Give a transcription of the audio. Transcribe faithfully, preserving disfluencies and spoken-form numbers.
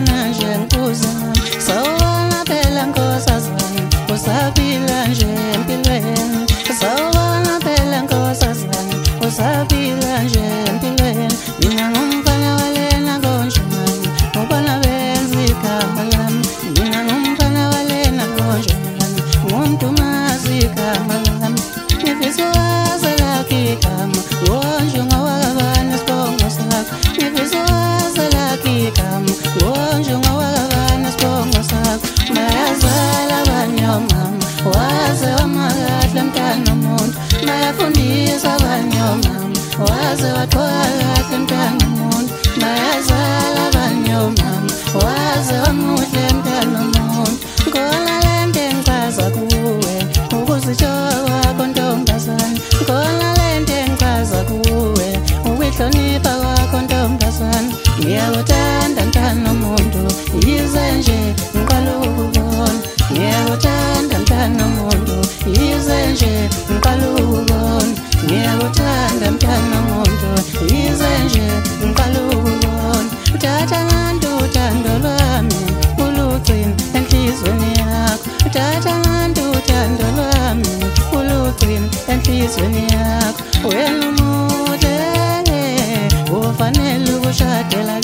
sawubona nje nkosazana, sawubona phela nkosazana, usaphila nje empilweni. Sawubona phela nkosazana, usaphila nje empilweni. Mina ngumfana walena konjani, ngubona benza igama lami. Mina ngumfana walena konjani, ngumdumazi igama lami. Ngifisa wazi lakho igama, ngonje ngawakabani sibongo sakho. Ngifisa wazi lakho igama, ngonje ngawakabani sibongo sakho. Bayazala abanye omama, waze wamakahle mntana womuntu. Bayafundisa abanye omama, waze waqoka kahle mntana womuntu. Bayazala abanye omama, waze wamuhle mntana womuntu. Khona lento engichaza kuwe, ukuzithola kwakho ntombazane. Khona lento engichaza kuwe, ukuhlonipha kwakho ntombazane. Ngiyakuthanda mntana womuntu, yize nje ngiqala ukubona. Ngiyakuthanda mntana womuntu, yize nje ngiqala ukubona. Ngiyakuthanda mntana womuntu, yize nje ngiqala ukubona. Uthatha ngani uthando lwami, ulugcine enhlizweni yakho. Uthatha ngani uthando lwami, ulugcine enhlizweni yakho. Wena umuhle, ufanele ukushadela